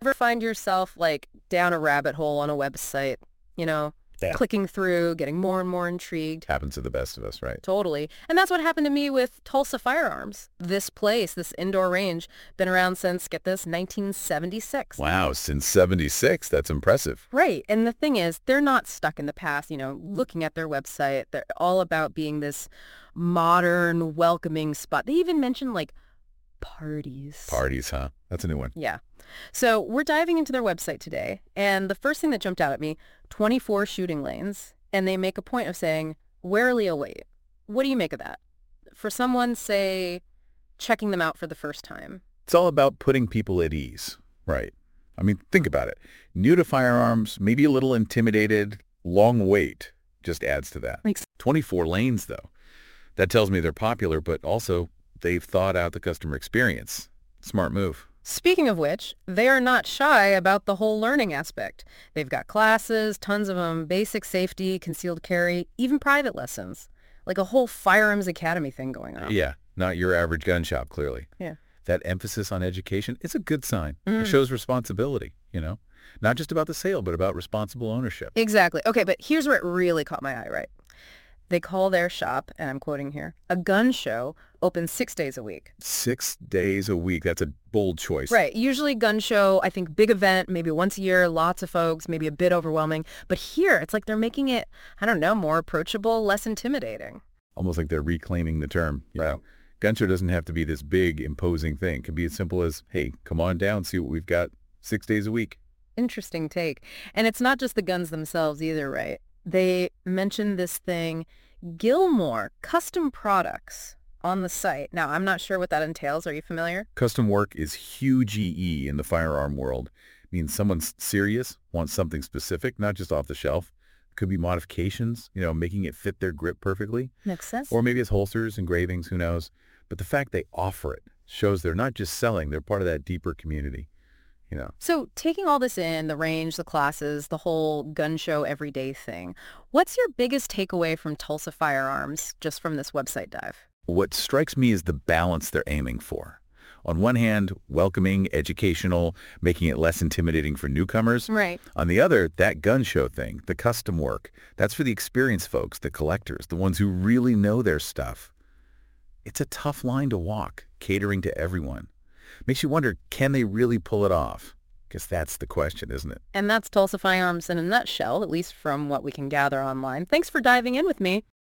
Ever find yourself like down a rabbit hole on a website, you know, Yeah. clicking through, getting more and more intrigued? Happens to the best of us, right? Totally. And that's what happened to me with Tulsa Firearms. This place, this indoor range, been around since, get this, 1976. Wow, since 76, that's impressive. Right. And the thing is, they're not stuck in the past, looking at their website. They're all about being this modern, welcoming spot. They even mention like parties. Parties, huh? That's a new one. Yeah. So we're diving into their website today. And the first thing that jumped out at me, 24 shooting lanes. And they make a point of saying, warily await. What do you make of that? For someone, say, checking them out for the first time. It's all about putting people at ease, right? I mean, think about it. New to firearms, maybe a little intimidated, long wait just adds to that. 24 lanes, though. That tells me they're popular, but also they've thought out the customer experience. Smart move. Speaking of which, they are not shy about the whole learning aspect. They've got classes, tons of them, basic safety, concealed carry, even private lessons. Like a whole firearms academy thing going on. Yeah, not your average gun shop, clearly. Yeah. That emphasis on education is a good sign. It shows responsibility, not just about the sale, but about responsible ownership. Exactly. Okay, but here's where it really caught my eye, right? They call their shop, and I'm quoting here, a gun show, open 6 days a week. 6 days a week. That's a bold choice. Right. Usually gun show, I think big event, maybe once a year, lots of folks, maybe a bit overwhelming. But here, it's like they're making it, I don't know, more approachable, less intimidating. Almost like they're reclaiming the term. Gun show doesn't have to be this big, imposing thing. It can be as simple as, hey, come on down, see what we've got 6 days a week. Interesting take. And it's not just the guns themselves either, right? They mentioned this thing, Gilmore Custom Products, on the site. Now, I'm not sure what that entails. Are you familiar? Custom work is huge EE in the firearm world. It means someone's serious, wants something specific, not just off the shelf. Could be modifications, making it fit their grip perfectly. Makes sense. Or maybe it's holsters, engravings, who knows. But the fact they offer it shows they're not just selling, they're part of that deeper community. So taking all this in, the range, the classes, the whole gun show everyday thing, what's your biggest takeaway from Tulsa Firearms just from this website dive? What strikes me is the balance they're aiming for. On one hand, welcoming, educational, making it less intimidating for newcomers. Right. On the other, that gun show thing, the custom work, that's for the experienced folks, the collectors, the ones who really know their stuff. It's a tough line to walk, catering to everyone. Makes you wonder, can they really pull it off? Guess that's the question, isn't it? And that's Tulsa Firearms in a nutshell, at least from what we can gather online. Thanks for diving in with me.